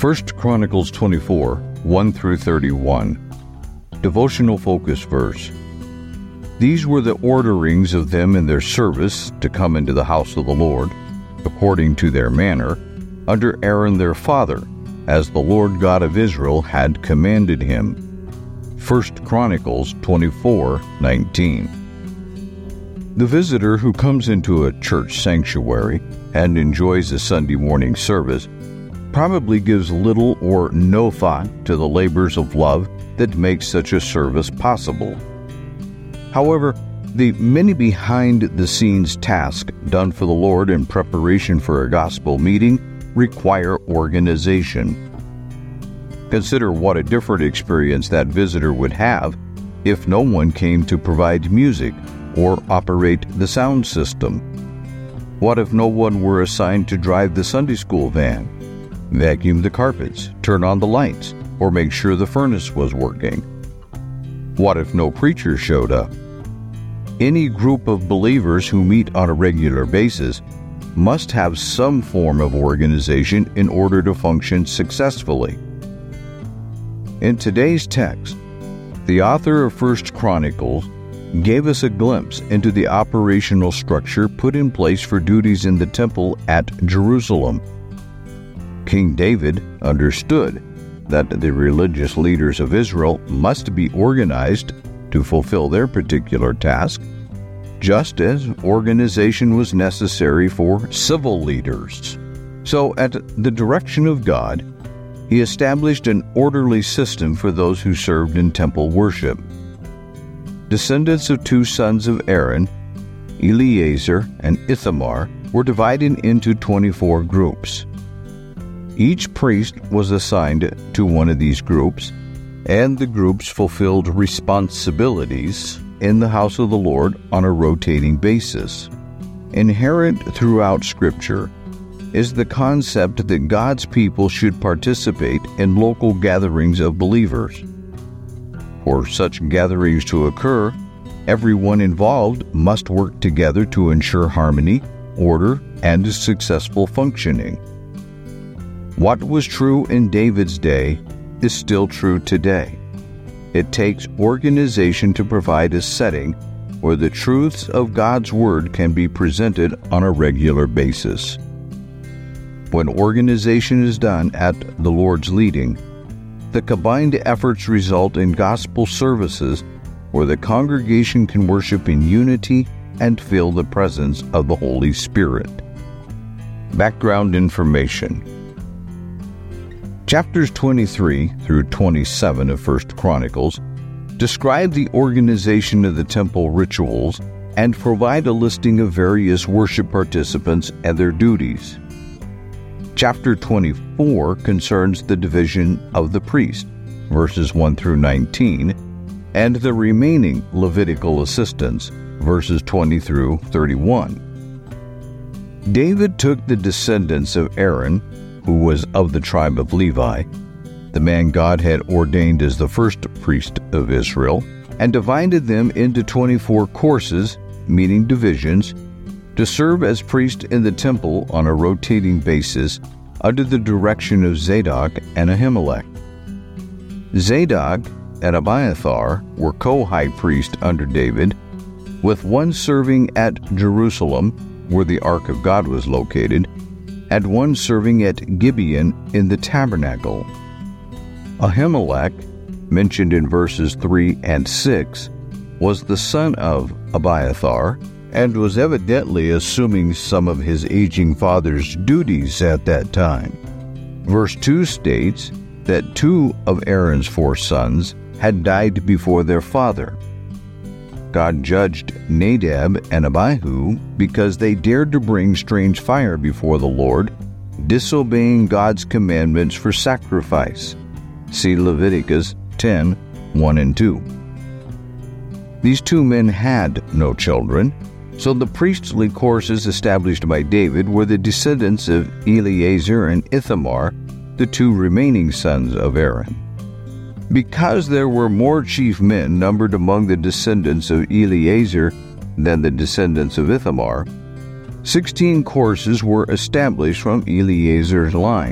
1 Chronicles 24, 1 through 31. Devotional focus verse. These were the orderings of them in their service to come into the house of the Lord, according to their manner, under Aaron their father, as the Lord God of Israel had commanded him. 1 Chronicles 24:19. The visitor who comes into a church sanctuary and enjoys a Sunday morning service probably gives little or no thought to the labors of love that make such a service possible. However, the many behind-the-scenes tasks done for the Lord in preparation for a gospel meeting require organization. Consider what a different experience that visitor would have if no one came to provide music or operate the sound system. What if no one were assigned to drive the Sunday school van, vacuum the carpets, turn on the lights, or make sure the furnace was working? What if no preacher showed up? Any group of believers who meet on a regular basis must have some form of organization in order to function successfully. In today's text, the author of 1 Chronicles gave us a glimpse into the operational structure put in place for duties in the temple at Jerusalem. King David understood that the religious leaders of Israel must be organized to fulfill their particular task, just as organization was necessary for civil leaders. So, at the direction of God, he established an orderly system for those who served in temple worship. Descendants of two sons of Aaron, Eleazar and Ithamar, were divided into 24 groups. Each priest was assigned to one of these groups, and the groups fulfilled responsibilities in the house of the Lord on a rotating basis. Inherent throughout Scripture is the concept that God's people should participate in local gatherings of believers. For such gatherings to occur, everyone involved must work together to ensure harmony, order, and successful functioning. What was true in David's day is still true today. It takes organization to provide a setting where the truths of God's Word can be presented on a regular basis. When organization is done at the Lord's leading, the combined efforts result in gospel services where the congregation can worship in unity and feel the presence of the Holy Spirit. Background information. Chapters 23 through 27 of 1 Chronicles describe the organization of the temple rituals and provide a listing of various worship participants and their duties. Chapter 24 concerns the division of the priest, verses 1 through 19, and the remaining Levitical assistants, verses 20 through 31. David took the descendants of Aaron, who was of the tribe of Levi, the man God had ordained as the first priest of Israel, and divided them into 24 courses, meaning divisions, to serve as priests in the temple on a rotating basis under the direction of Zadok and Ahimelech. Zadok and Abiathar were co-high priests under David, with one serving at Jerusalem, where the Ark of God was located, and one serving at Gibeon in the tabernacle. Ahimelech, mentioned in verses 3 and 6, was the son of Abiathar, and was evidently assuming some of his aging father's duties at that time. Verse 2 states that 2 of Aaron's 4 sons had died before their father. God judged Nadab and Abihu because they dared to bring strange fire before the Lord, disobeying God's commandments for sacrifice. See Leviticus 10, 1 and 2. These 2 men had no children, so the priestly courses established by David were the descendants of Eleazar and Ithamar, the 2 remaining sons of Aaron. Because there were more chief men numbered among the descendants of Eleazar than the descendants of Ithamar, 16 courses were established from Eleazar's line,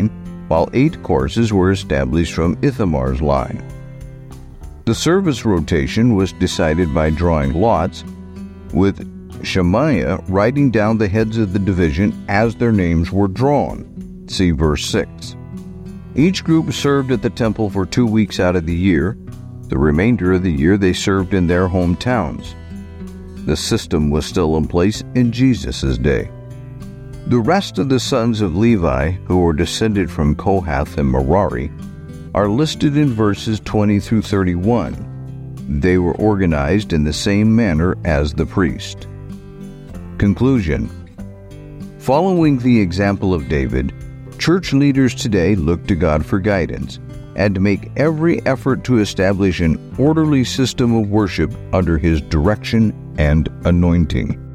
while 8 courses were established from Ithamar's line. The service rotation was decided by drawing lots, with Shemaiah writing down the heads of the division as their names were drawn. See verse 6. Each group served at the temple for 2 weeks out of the year. The remainder of the year they served in their hometowns. The system was still in place in Jesus' day. The rest of the sons of Levi, who were descended from Kohath and Merari, are listed in verses 20 through 31. They were organized in the same manner as the priest. Conclusion. Following the example of David, church leaders today look to God for guidance and make every effort to establish an orderly system of worship under His direction and anointing.